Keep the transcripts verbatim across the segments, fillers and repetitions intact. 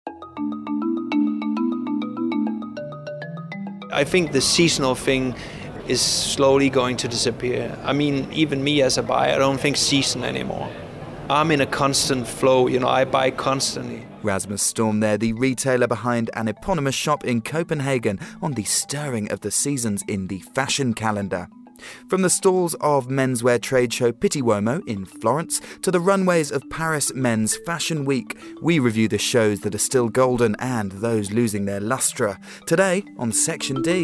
I think the seasonal thing is slowly going to disappear. I mean, even me as a buyer, I don't think season anymore. I'm in a constant flow, you know, I buy constantly. Rasmus Storm there, the retailer behind an eponymous shop in Copenhagen on the stirring of the seasons in the fashion calendar. From the stalls of menswear trade show Pitti Uomo in Florence to the runways of Paris Men's Fashion Week, we review the shows that are still golden and those losing their lustre. Today on Section D.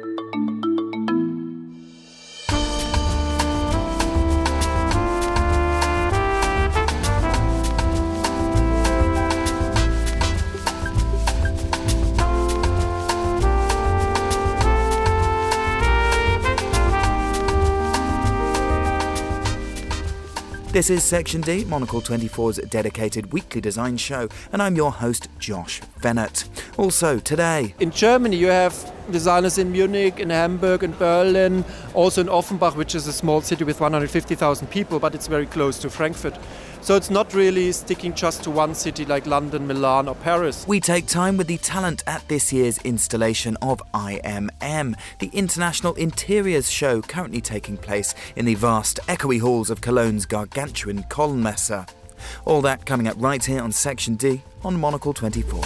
This is Section D, Monocle twenty-four's dedicated weekly design show, and I'm your host, Josh Fennett. Also today... In Germany you have designers in Munich, in Hamburg, in Berlin, also in Offenbach, which is a small city with one hundred fifty thousand people, but it's very close to Frankfurt. So it's not really sticking just to one city like London, Milan or Paris. We take time with the talent at this year's installation of I M M, the International Interiors Show currently taking place in the vast, echoey halls of Cologne's gargantuan Kolmesse. All that coming up right here on Section D on Monocle twenty-four.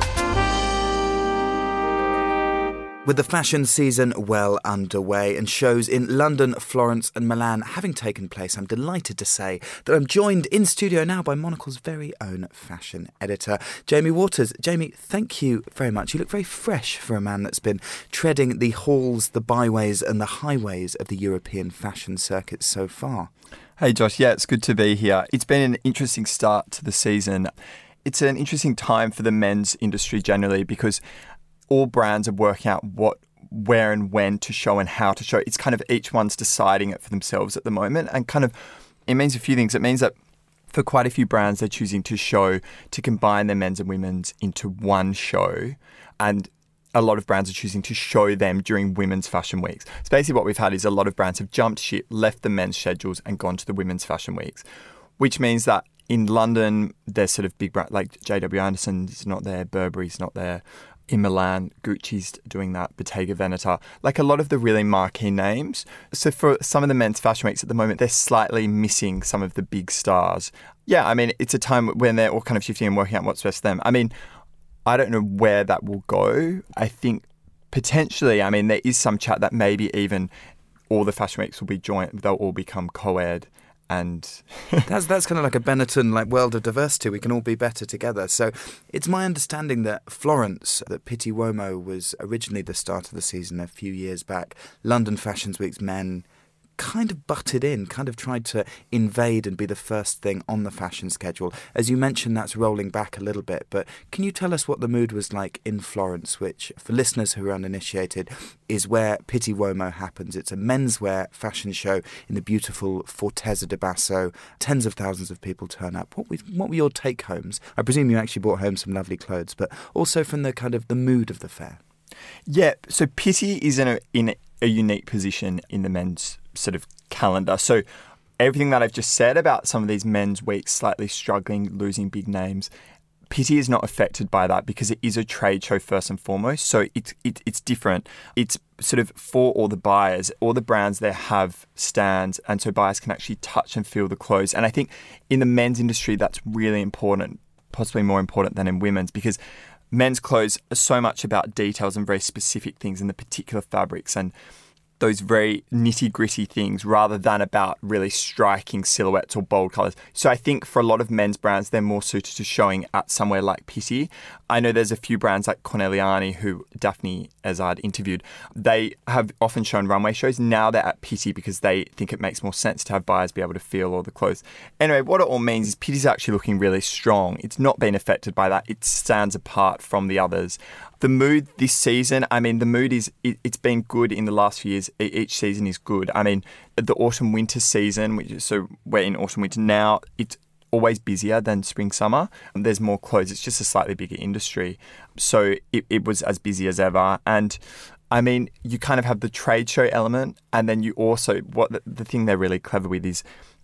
With the fashion season well underway and shows in London, Florence and Milan having taken place, I'm delighted to say that I'm joined in studio now by Monocle's very own fashion editor, Jamie Waters. Jamie, thank you very much. You look very fresh for a man that's been treading the halls, the byways and the highways of the European fashion circuit so far. Hey Josh, yeah, it's good to be here. It's been an interesting start to the season. It's an interesting time for the men's industry generally because all brands are working out what, where and when to show and how to show. It's kind of each one's deciding it for themselves at the moment. And kind of, it means a few things. It means that for quite a few brands, they're choosing to show, to combine their men's and women's into one show. And a lot of brands are choosing to show them during women's fashion weeks. So basically what we've had is a lot of brands have jumped ship, left the men's schedules and gone to the women's fashion weeks, which means that in London, there's sort of big brands like J W Anderson's not there, Burberry's not there. In Milan, Gucci's doing that, Bottega Veneta, like a lot of the really marquee names. So for some of the men's fashion weeks at the moment, they're slightly missing some of the big stars. Yeah, I mean, it's a time when they're all kind of shifting and working out what's best for them. I mean, I don't know where that will go. I think potentially, I mean, there is some chat that maybe even all the fashion weeks will be joint, they'll all become co-ed. And that's that's kind of like a Benetton like world of diversity. We can all be better together. So it's my understanding that Florence, that Pitti Uomo was originally the start of the season a few years back. London Fashion Week's men kind of butted in, kind of tried to invade and be the first thing on the fashion schedule. As you mentioned, that's rolling back a little bit. But can you tell us what the mood was like in Florence, which, for listeners who are uninitiated, is where Pitti Uomo happens. It's a menswear fashion show in the beautiful Fortezza di Basso. Tens of thousands of people turn up. What were, what were your take-homes? I presume you actually brought home some lovely clothes, but also from the kind of the mood of the fair. Yeah, so Pitti is in a, in a unique position in the men's sort of calendar. So everything that I've just said about some of these men's weeks slightly struggling, losing big names, Pitti is not affected by that because it is a trade show first and foremost. So it's it, it's different. It's sort of for all the buyers. All the brands there have stands, and so buyers can actually touch and feel the clothes. And I think in the men's industry, that's really important, possibly more important than in women's, because men's clothes are so much about details and very specific things in the particular fabrics and those very nitty-gritty things rather than about really striking silhouettes or bold colours. So I think for a lot of men's brands, they're more suited to showing at somewhere like Pitti. I know there's a few brands like Corneliani, who Daphne Azard interviewed. They have often shown runway shows. Now they're at Pitti because they think it makes more sense to have buyers be able to feel all the clothes. Anyway, what it all means is Pitti's actually looking really strong. It's not been affected by that. It stands apart from the others. The mood this season, I mean, the mood is, it, it's been good in the last few years. Each season is good. I mean, the autumn-winter season, which is, so we're in autumn-winter now, it's always busier than spring-summer. There's more clothes. It's just a slightly bigger industry. So it, it was as busy as ever. And I mean, you kind of have the trade show element, and then you also, what the, the thing they're really clever with is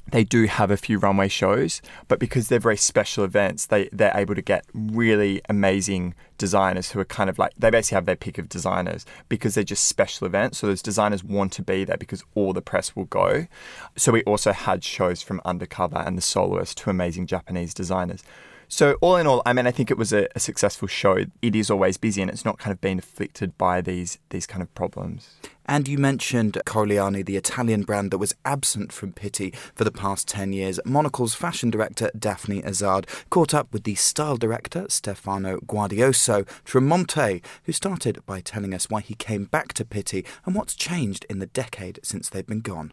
they do have a few runway shows, but because they're very special events, they, they're able to get really amazing designers who are kind of like, they basically have their pick of designers because they're just special events. So those designers want to be there because all the press will go. So we also had shows from Undercover and The Soloist, two amazing Japanese designers. So all in all, I mean, I think it was a, a successful show. It is always busy and it's not kind of been afflicted by these these kind of problems. And you mentioned Corigliani, the Italian brand that was absent from Pitti for the past ten years. Monocle's fashion director, Daphne Azard, caught up with the style director, Stefano Guardioso Tremonte, who started by telling us why he came back to Pitti and what's changed in the decade since they've been gone.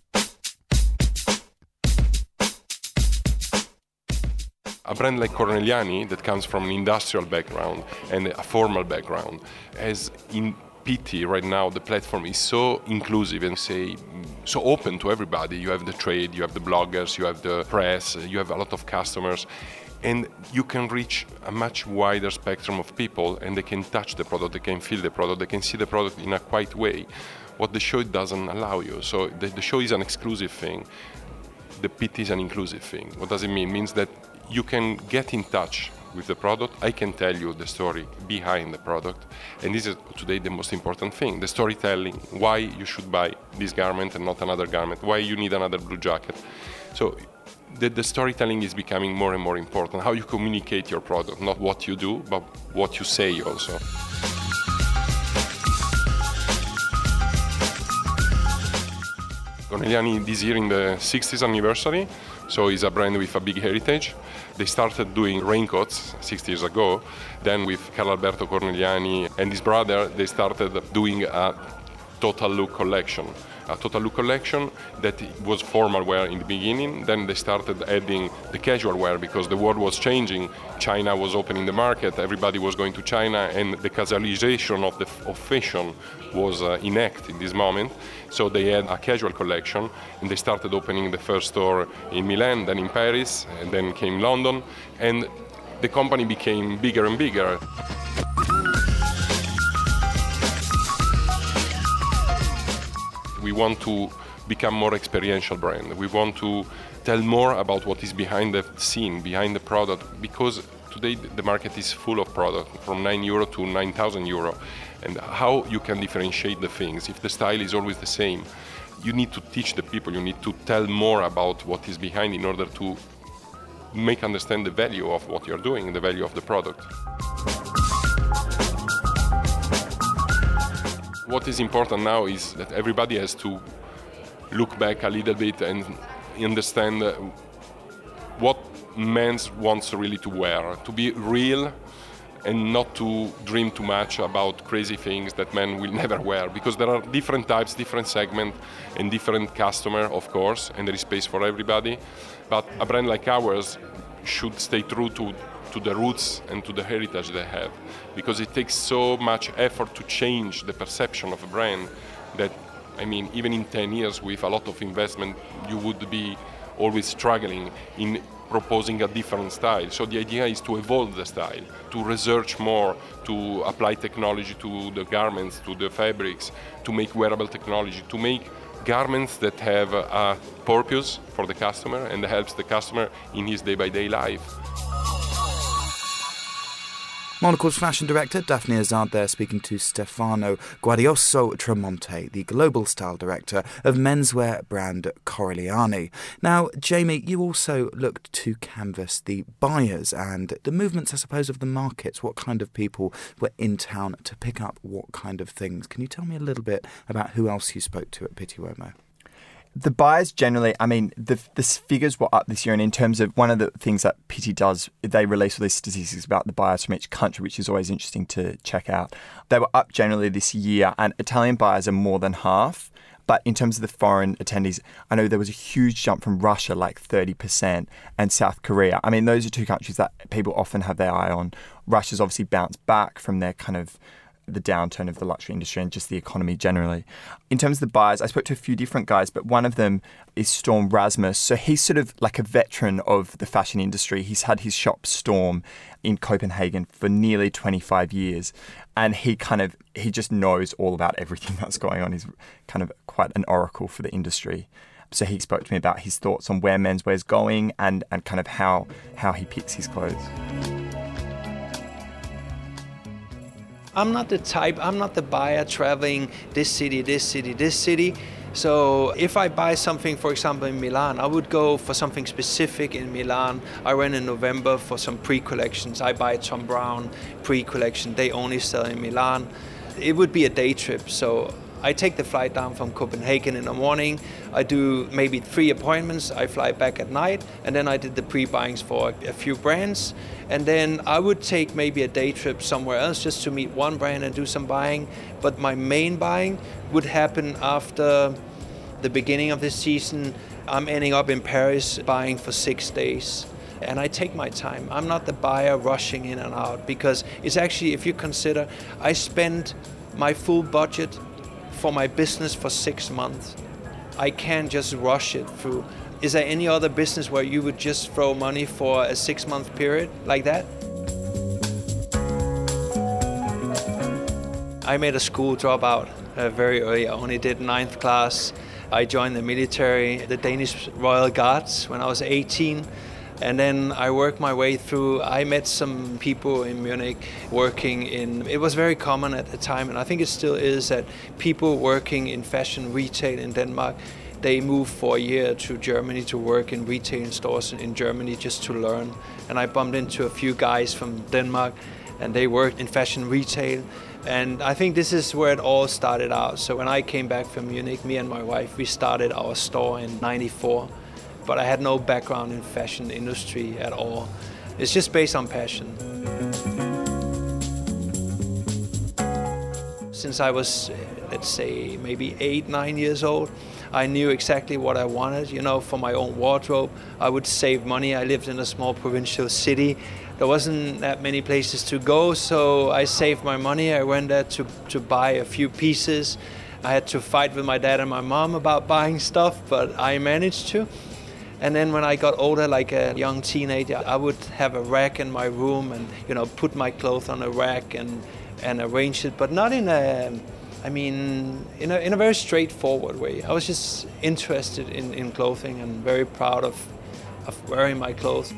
A brand like Corigliani, that comes from an industrial background and a formal background, as in Pitti right now, the platform is so inclusive and say so open to everybody. You have the trade, you have the bloggers, you have the press, you have a lot of customers, and you can reach a much wider spectrum of people, and they can touch the product, they can feel the product, they can see the product in a quiet way, what the show doesn't allow you. So the, the show is an exclusive thing. The Pitti is an inclusive thing. What does it mean? It means that you can get in touch with the product. I can tell you the story behind the product, and this is today the most important thing, the storytelling, why you should buy this garment and not another garment, why you need another blue jacket. So the, the storytelling is becoming more and more important, how you communicate your product, not what you do, but what you say also. Corigliani this year in the sixtieth anniversary, so it's a brand with a big heritage. They started doing raincoats six years ago. Then with Carlalberto Corigliani and his brother, they started doing a total look collection. A total look collection that was formal wear in the beginning. Then they started adding the casual wear because the world was changing. China was opening the market. Everybody was going to China, and the casualization of the of fashion was uh, in act in this moment. So they had a casual collection, and they started opening the first store in Milan, then in Paris, and then came London, and the company became bigger and bigger. We want to become more experiential brand. We want to tell more about what is behind the scene, behind the product, because today the market is full of product from nine euro to nine thousand euro. And how you can differentiate the things if the style is always the same? You need to teach the people, you need to tell more about what is behind in order to make understand the value of what you're doing, the value of the product. What is important now is that everybody has to look back a little bit and understand what men wants really to wear, to be real and not to dream too much about crazy things that men will never wear, because there are different types, different segments and different customer, of course, and there is space for everybody. But a brand like ours should stay true to to the roots and to the heritage they have, because it takes so much effort to change the perception of a brand that, I mean, even in ten years with a lot of investment, you would be always struggling in proposing a different style. So the idea is to evolve the style, to research more, to apply technology to the garments, to the fabrics, to make wearable technology, to make garments that have a purpose for the customer and helps the customer in his day-by-day life. Monocle's fashion director, Daphne Azard there, speaking to Stefano Guardioso Tremonte, the global style director of menswear brand Corigliani. Now, Jamie, you also looked to canvass the buyers and the movements, I suppose, of the markets. What kind of people were in town to pick up what kind of things? Can you tell me a little bit about who else you spoke to at Pitti Uomo? The buyers generally, I mean, the the figures were up this year, and in terms of one of the things that Pitti does, they release all these statistics about the buyers from each country, which is always interesting to check out. They were up generally this year, and Italian buyers are more than half. But in terms of the foreign attendees, I know there was a huge jump from Russia, like thirty percent, and South Korea. I mean, those are two countries that people often have their eye on. Russia's obviously bounced back from their kind of the downturn of the luxury industry and just the economy generally. In terms of the buyers, I spoke to a few different guys, but one of them is Storm Rasmus. So he's sort of like a veteran of the fashion industry. He's had his shop Storm in Copenhagen for nearly twenty-five years. And he kind of, he just knows all about everything that's going on. He's kind of quite an oracle for the industry. So he spoke to me about his thoughts on where menswear is going and, and kind of how, how he picks his clothes. I'm not the type, I'm not the buyer traveling this city, this city, this city. So if I buy something, for example, in Milan, I would go for something specific in Milan. I went in November for some pre-collections. I buy Thom Browne pre-collection. They only sell in Milan. It would be a day trip. So I take the flight down from Copenhagen in the morning. I do maybe three appointments. I fly back at night. And then I did the pre-buyings for a few brands. And then I would take maybe a day trip somewhere else just to meet one brand and do some buying. But my main buying would happen after the beginning of the season. I'm ending up in Paris buying for six days. And I take my time. I'm not the buyer rushing in and out, because it's actually, if you consider, I spend my full budget for my business for six months. I can't just rush it through. Is there any other business where you would just throw money for a six-month period like that? I made a school dropout uh, very early. I only did ninth class. I joined the military, the Danish Royal Guards, when I was eighteen. And then I worked my way through. I met some people in Munich working in, it was very common at the time, and I think it still is, that people working in fashion retail in Denmark, they move for a year to Germany to work in retail stores in Germany just to learn. And I bumped into a few guys from Denmark, and they worked in fashion retail. And I think this is where it all started out. So when I came back from Munich, me and my wife, we started our store in ninety-four. But I had no background in fashion industry at all. It's just based on passion. Since I was, let's say, maybe eight, nine years old, I knew exactly what I wanted, you know, for my own wardrobe. I would save money. I lived in a small provincial city. There wasn't that many places to go, so I saved my money. I went there to, to buy a few pieces. I had to fight with my dad and my mom about buying stuff, but I managed to. And then when I got older, like a young teenager, I would have a rack in my room and, you know, put my clothes on a rack and, and arrange it, but not in a, I mean, in a, in a very straightforward way. I was just interested in, in clothing and very proud of, of wearing my clothes.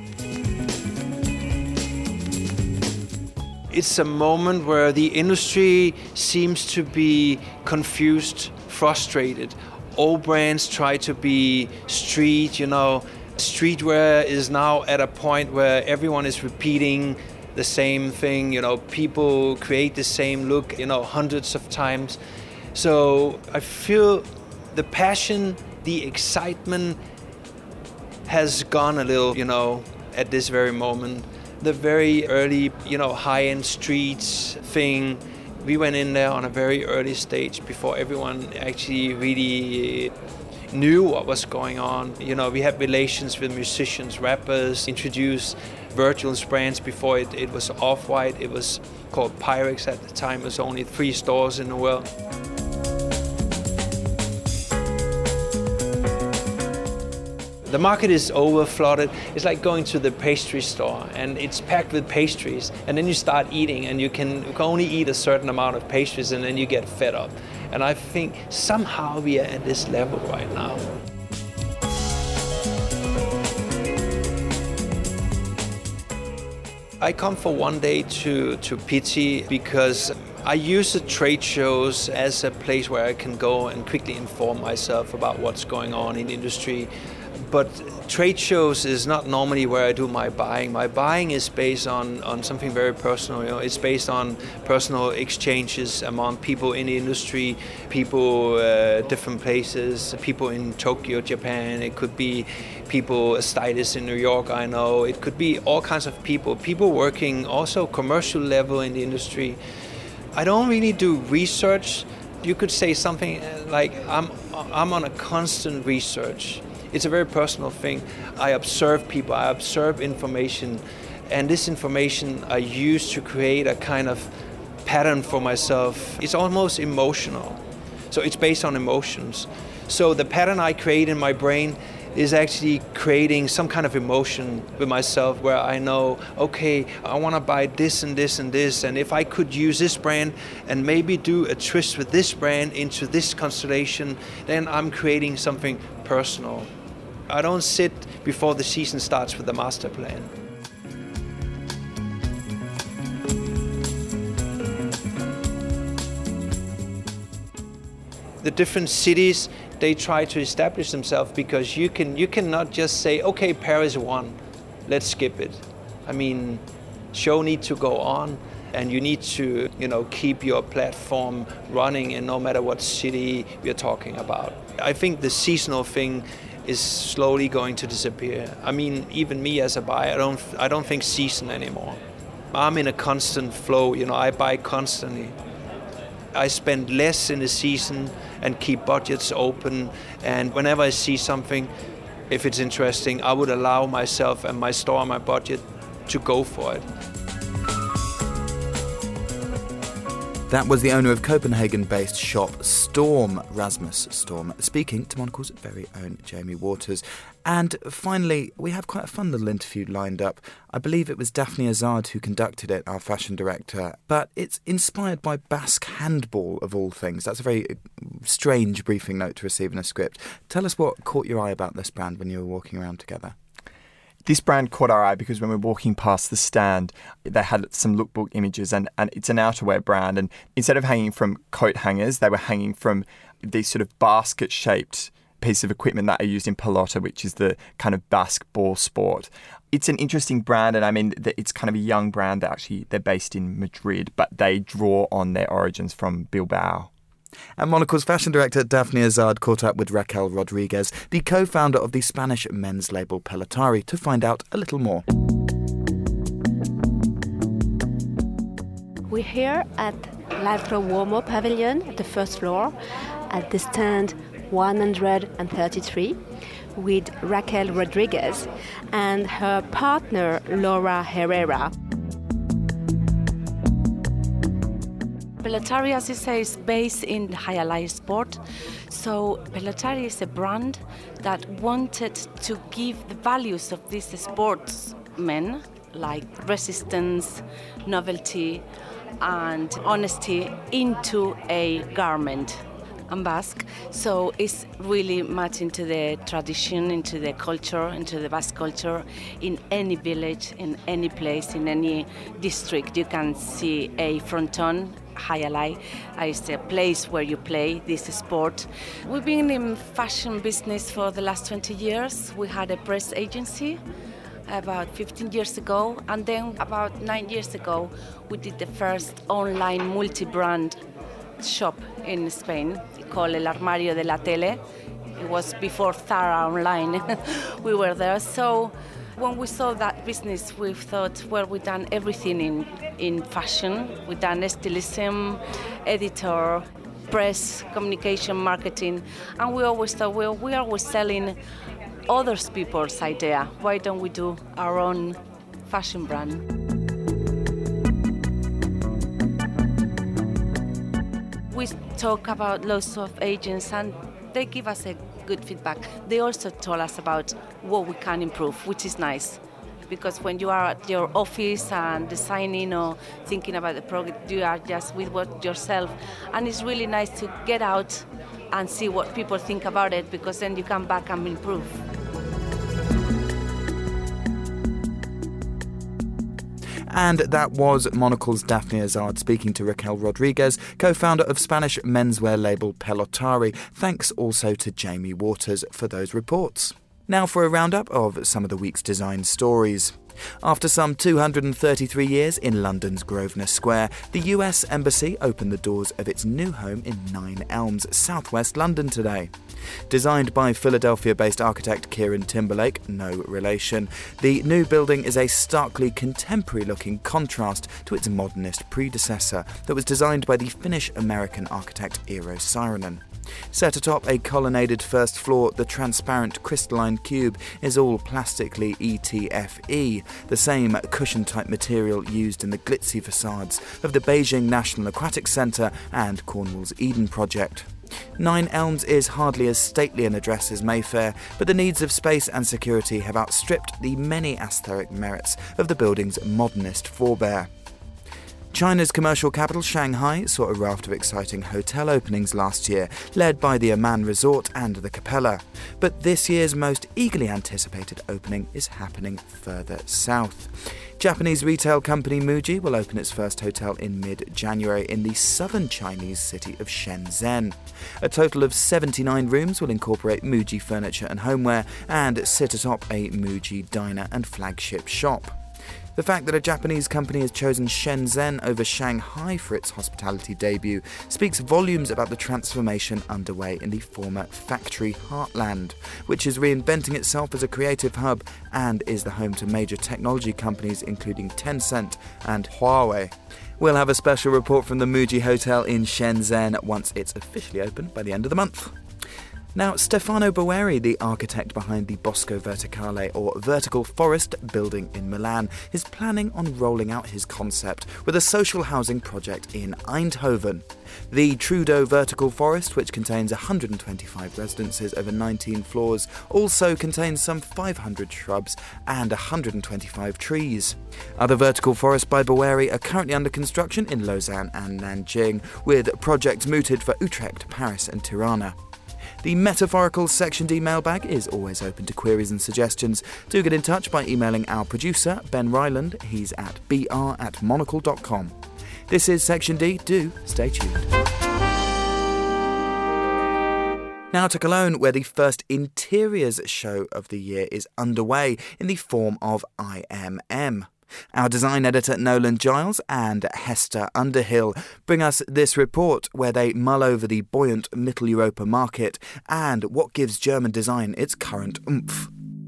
It's a moment where the industry seems to be confused, frustrated. All brands try to be street, you know. Streetwear is now at a point where everyone is repeating the same thing, you know. People create the same look, you know, hundreds of times. So I feel the passion, the excitement has gone a little, you know, at this very moment. The very early, you know, high-end streets thing, we went in there on a very early stage before everyone actually really knew what was going on. You know, we had relations with musicians, rappers, introduced Virgil's brands before it, it was Off-White. It was called Pyrex at the time. It was only three stores in the world. The market is over-flooded. It's like going to the pastry store and it's packed with pastries, and then you start eating and you can, you can only eat a certain amount of pastries and then you get fed up. And I think somehow we are at this level right now. I come for one day to, to Pitti because I use the trade shows as a place where I can go and quickly inform myself about what's going on in the industry. But trade shows is not normally where I do my buying. My buying is based on, on something very personal. You know, it's based on personal exchanges among people in the industry, people uh, different places, people in Tokyo, Japan. It could be people, stylists in New York, I know. It could be all kinds of people. People working also commercial level in the industry. I don't really do research. You could say something like I'm, I'm on a constant research. It's a very personal thing. I observe people, I observe information, and this information I use to create a kind of pattern for myself. It's almost emotional. So it's based on emotions. So the pattern I create in my brain is actually creating some kind of emotion with myself where I know, okay, I want to buy this and this and this, and if I could use this brand and maybe do a twist with this brand into this constellation, then I'm creating something personal. I don't sit before the season starts with the master plan. The different cities, they try to establish themselves because you can you cannot just say, okay, Paris won, let's skip it. I mean, show need to go on, and you need to, you know, keep your platform running in no matter what city we're talking about. I think the seasonal thing is slowly going to disappear. I mean, even me as a buyer, I don't I don't think season anymore. I'm in a constant flow, you know, I buy constantly. I spend less in the season and keep budgets open, and whenever I see something, if it's interesting, I would allow myself and my store and my budget to go for it. That was the owner of Copenhagen-based shop Storm, Rasmus Storm, speaking to Monocle's very own Jamie Waters. And finally, we have quite a fun little interview lined up. I believe it was Daphne Azard who conducted it, our fashion director, but it's inspired by Basque handball, of all things. That's a very strange briefing note to receive in a script. Tell us what caught your eye about this brand when you were walking around together. This brand caught our eye because when we were walking past the stand, they had some lookbook images, and, and it's an outerwear brand. And instead of hanging from coat hangers, they were hanging from these sort of basket-shaped piece of equipment that are used in pelota, which is the kind of Basque ball sport. It's an interesting brand, and I mean, it's kind of a young brand that actually, they're based in Madrid, but they draw on their origins from Bilbao. And Monocle's fashion director Daphne Azard caught up with Raquel Rodriguez, the co-founder of the Spanish men's label Pelotari, to find out a little more. We're here at L'Altro Uomo Pavilion, at the first floor, at the stand one hundred thirty-three, with Raquel Rodriguez and her partner Laura Herrera. Pelotari, as you say, is based in Hayalai sport. So Pelotari is a brand that wanted to give the values of these sportsmen, like resistance, novelty, and honesty, into a garment and Basque. So it's really much into the tradition, into the culture, into the Basque culture. In any village, in any place, in any district, you can see a fronton. Hayalai is a place where you play this sport. We've been in fashion business for the last twenty years. We had a press agency about fifteen years ago, and then about nine years ago we did the first online multi-brand shop in Spain called El Armario de la Tele. It was before Zara online. We were there. So when we saw that business, we thought, well, we've done everything in, in fashion. We've done stylism, editor, press, communication, marketing. And we always thought, well, we are always selling other people's idea. Why don't we do our own fashion brand? We talk about lots of agents, and they give us a good feedback. They also told us about what we can improve, which is nice. Because when you are at your office and designing or thinking about the project, you are just with what yourself. And it's really nice to get out and see what people think about it, because then you come back and improve. And that was Monocle's Daphne Azard speaking to Raquel Rodriguez, co-founder of Spanish menswear label Pelotari. Thanks also to Jamie Waters for those reports. Now for a roundup of some of the week's design stories. After some two hundred thirty-three years in London's Grosvenor Square, the U S Embassy opened the doors of its new home in Nine Elms, southwest London today. Designed by Philadelphia-based architect Kieran Timberlake, no relation, the new building is a starkly contemporary-looking contrast to its modernist predecessor that was designed by the Finnish-American architect Eero Saarinen. Set atop a colonnaded first floor, the transparent crystalline cube is all plastically E T F E, the same cushion-type material used in the glitzy facades of the Beijing National Aquatic Centre and Cornwall's Eden Project. Nine Elms is hardly as stately an address as Mayfair, but the needs of space and security have outstripped the many aesthetic merits of the building's modernist forebear. China's commercial capital, Shanghai, saw a raft of exciting hotel openings last year, led by the Aman Resort and the Capella. But this year's most eagerly anticipated opening is happening further south. Japanese retail company Muji will open its first hotel in mid-January in the southern Chinese city of Shenzhen. A total of seventy-nine rooms will incorporate Muji furniture and homeware and sit atop a Muji diner and flagship shop. The fact that a Japanese company has chosen Shenzhen over Shanghai for its hospitality debut speaks volumes about the transformation underway in the former factory heartland, which is reinventing itself as a creative hub and is the home to major technology companies including Tencent and Huawei. We'll have a special report from the Muji Hotel in Shenzhen once it's officially open by the end of the month. Now, Stefano Boeri, the architect behind the Bosco Verticale, or Vertical Forest, building in Milan, is planning on rolling out his concept with a social housing project in Eindhoven. The Trudeau Vertical Forest, which contains one hundred twenty-five residences over nineteen floors, also contains some five hundred shrubs and one hundred twenty-five trees. Other vertical forests by Boeri are currently under construction in Lausanne and Nanjing, with projects mooted for Utrecht, Paris and Tirana. The metaphorical Section D mailbag is always open to queries and suggestions. Do get in touch by emailing our producer, Ben Ryland. He's at b r at monocle dot com. This is Section D. Do stay tuned. Now to Cologne, where the first interiors show of the year is underway in the form of I M M. Our design editor Nolan Giles and Hester Underhill bring us this report where they mull over the buoyant Mittel Europa market and what gives German design its current oomph.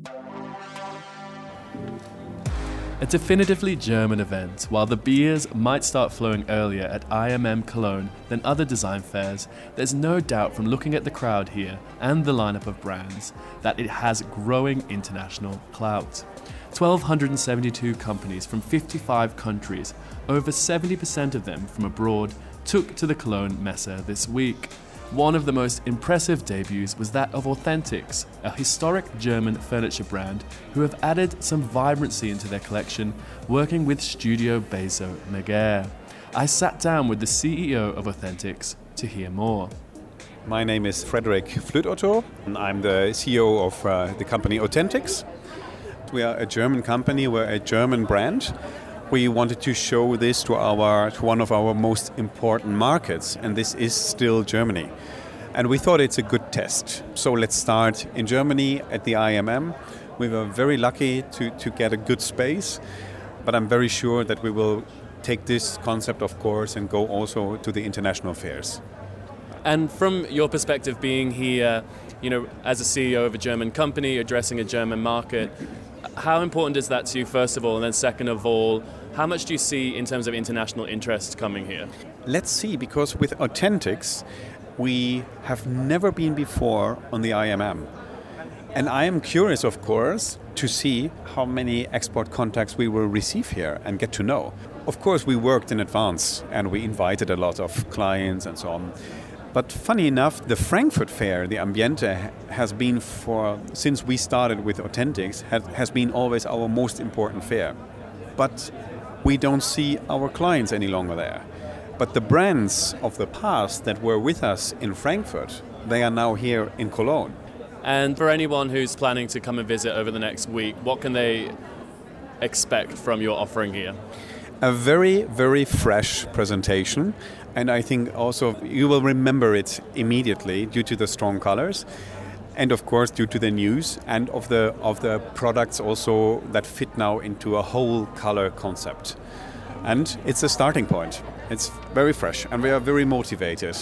A definitively German event, while the beers might start flowing earlier at I M M Cologne than other design fairs, there's no doubt from looking at the crowd here and the lineup of brands that it has growing international clout. one thousand two hundred seventy-two companies from fifty-five countries, over seventy percent of them from abroad, took to the Cologne Messe this week. One of the most impressive debuts was that of Authentics, a historic German furniture brand who have added some vibrancy into their collection, working with Studio Bezo Megere. I sat down with the C E O of Authentics to hear more. My name is Frederick Flötotto, and I'm the C E O of uh, the company Authentics. We are a German company, we're a German brand. We wanted to show this to our to one of our most important markets, and this is still Germany. And we thought it's a good test. So let's start in Germany at the I M M. We were very lucky to, to get a good space, but I'm very sure that we will take this concept, of course, and go also to the international fairs. And from your perspective, being here, you know, as a C E O of a German company, addressing a German market, how important is that to you, first of all, and then second of all, how much do you see in terms of international interest coming here? Let's see, because with Authentics, we have never been before on the I M M. And I am curious, of course, to see how many export contacts we will receive here and get to know. Of course, we worked in advance and we invited a lot of clients and so on. But funny enough, the Frankfurt Fair, the Ambiente, has been for, since we started with Authentics, has, has been always our most important fair. But we don't see our clients any longer there. But the brands of the past that were with us in Frankfurt, they are now here in Cologne. And for anyone who's planning to come and visit over the next week, what can they expect from your offering here? A very, very fresh presentation. And I think also you will remember it immediately due to the strong colors, and of course due to the news and of the of the products also that fit now into a whole color concept. And it's a starting point. It's very fresh, and we are very motivated.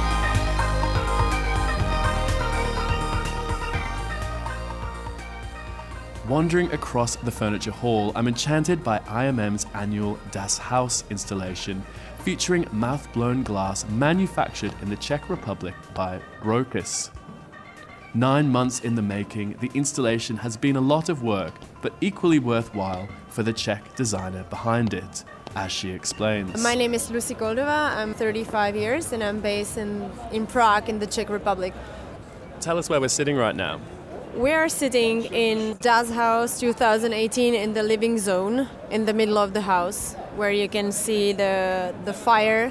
Wandering across the furniture hall, I'm enchanted by I M M's annual Das Haus installation, featuring mouth-blown glass manufactured in the Czech Republic by Brocas. Nine months in the making, the installation has been a lot of work, but equally worthwhile for the Czech designer behind it. as she explains. My name is Lucy Koldova. I'm thirty-five years and I'm based in, in Prague in the Czech Republic. Tell us where we're sitting right now. We are sitting in Das Haus twenty eighteen in the living zone in the middle of the house, where you can see the the fire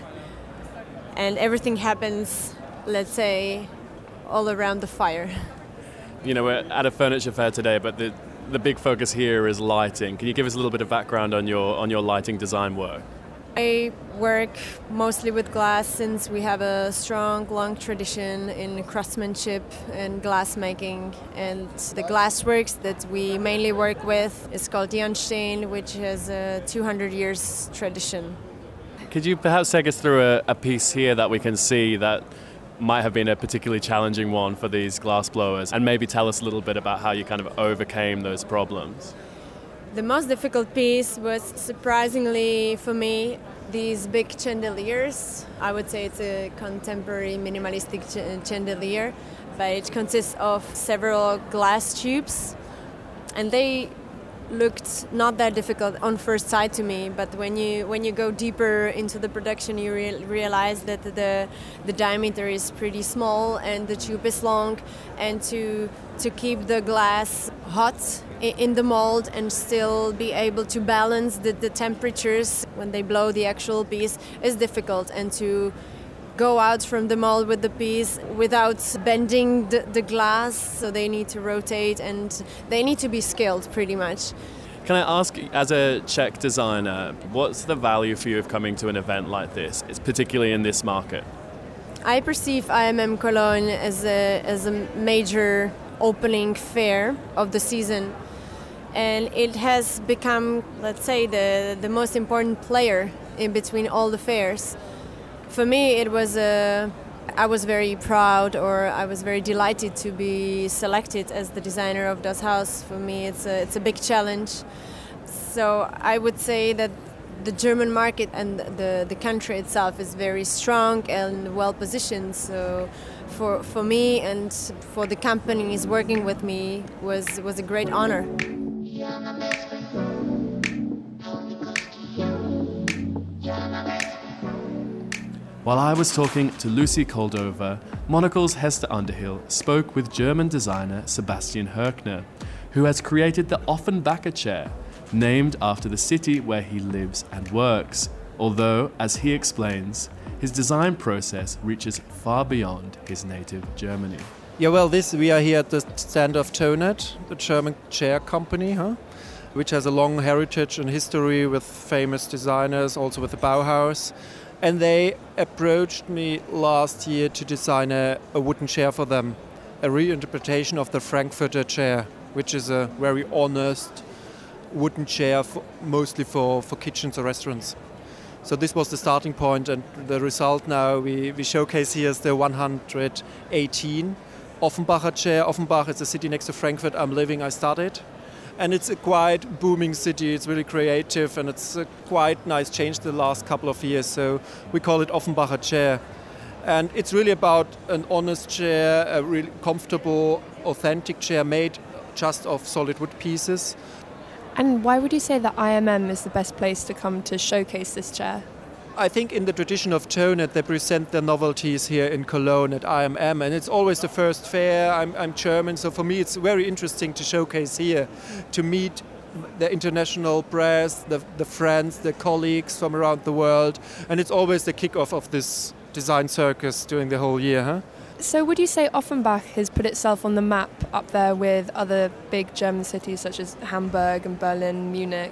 and everything happens, let's say, all around the fire. You know, we're at a furniture fair today, but the the big focus here is lighting. Can you give us a little bit of background on your on your lighting design work? I work mostly with glass since we have a strong, long tradition in craftsmanship and glass making. And the glassworks that we mainly work with is called Janstein, which has a two hundred years tradition. Could you perhaps take us through a, a piece here that we can see that might have been a particularly challenging one for these glass blowers, and maybe tell us a little bit about how you kind of overcame those problems? The most difficult piece was, surprisingly for me, these big chandeliers. I would say it's a contemporary minimalistic ch- chandelier, but it consists of several glass tubes, and they looked not that difficult on first sight to me, but when you when you go deeper into the production, you re- realize that the the diameter is pretty small and the tube is long, and to to keep the glass hot in the mold and still be able to balance the, the temperatures when they blow the actual piece is difficult, and to go out from the mold with the piece without bending the, the glass, so they need to rotate and they need to be skilled pretty much. Can I ask, as a Czech designer, what's the value for you of coming to an event like this, it's particularly in this market? I perceive I M M Cologne as a, as a major opening fair of the season, and it has become, let's say, the, the most important player in between all the fairs. For me, it was a, I was very proud, or I was very delighted to be selected as the designer of Das Haus. For me, it's a, it's a big challenge. So I would say that the German market and the, the country itself is very strong and well positioned. So for, for me and for the companies working with me was, was a great honor. While I was talking to Lucy Koldova, Monocle's Hester Underhill spoke with German designer Sebastian Herkner, who has created the Offenbacher chair, named after the city where he lives and works. Although, as he explains, his design process reaches far beyond his native Germany. Yeah, well, this we are here at the stand of Tonet, the German chair company, huh? which has a long heritage and history with famous designers, also with the Bauhaus. And they approached me last year to design a, a wooden chair for them, a reinterpretation of the Frankfurter chair, which is a very honest wooden chair, for, mostly for, for kitchens or restaurants. So this was the starting point, and the result now we, we showcase here is the one hundred eighteen Offenbacher chair. Offenbach is a city next to Frankfurt. I'm living, I studied. And it's a quite booming city. It's really creative, and it's a quite nice change the last couple of years. So we call it Offenbacher chair. And it's really about an honest chair, a really comfortable, authentic chair made just of solid wood pieces. And why would you say that I M M is the best place to come to showcase this chair? I think in the tradition of Tonet, they present their novelties here in Cologne at I M M, and it's always the first fair. I'm, I'm German, so for me it's very interesting to showcase here, to meet the international press, the, the friends, the colleagues from around the world, and it's always the kickoff of this design circus during the whole year. Huh? So would you say Offenbach has put itself on the map up there with other big German cities such as Hamburg and Berlin, Munich?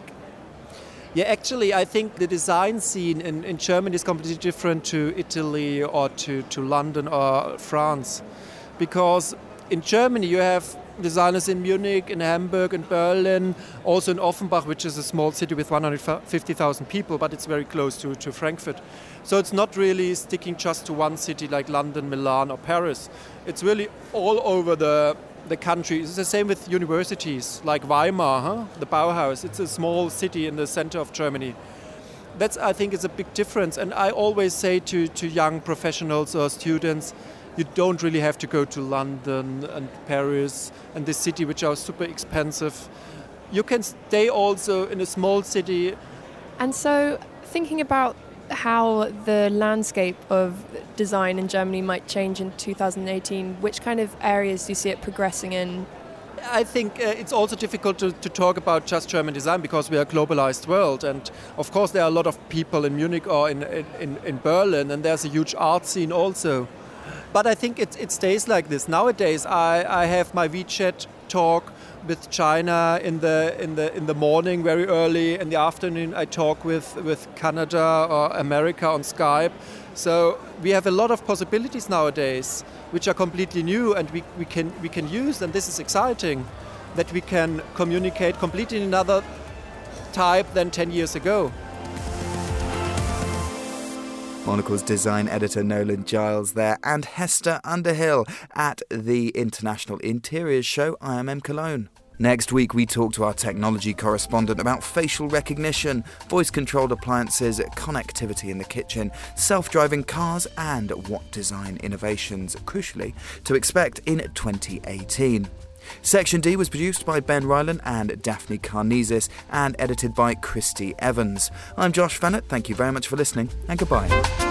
Yeah, actually, I think the design scene in, in Germany is completely different to Italy or to, to London or France. Because in Germany you have designers in Munich, in Hamburg, in Berlin, also in Offenbach, which is a small city with one hundred fifty thousand people, but it's very close to, to Frankfurt. So it's not really sticking just to one city like London, Milan or Paris. It's really all over the the country. It's the same with universities like Weimar, huh? The Bauhaus. It's a small city in the center of Germany. That's, I think, is a big difference. And I always say to, to young professionals or students, you don't really have to go to London and Paris and this city, which are super expensive. You can stay also in a small city. And so thinking about how the landscape of design in Germany might change in two thousand eighteen, which kind of areas do you see it progressing in? I think uh, it's also difficult to, to talk about just German design because we are a globalized world, and of course there are a lot of people in Munich or in, in, in Berlin, and there's a huge art scene also. But I think it, it stays like this. Nowadays I, I have my WeChat talk with China in the in the in the morning very early. In the afternoon I talk with, with Canada or America on Skype. So we have a lot of possibilities nowadays which are completely new and we, we can we can use, and this is exciting that we can communicate completely in another type than ten years ago. Monocle's design editor Nolan Giles there, and Hester Underhill at the International Interiors Show I M M Cologne. Next week we talk to our technology correspondent about facial recognition, voice-controlled appliances, connectivity in the kitchen, self-driving cars, and what design innovations, crucially, to expect in twenty eighteen. Section D was produced by Ben Ryland and Daphne Karnezis and edited by Christy Evans. I'm Josh Fennett, thank you very much for listening, and goodbye.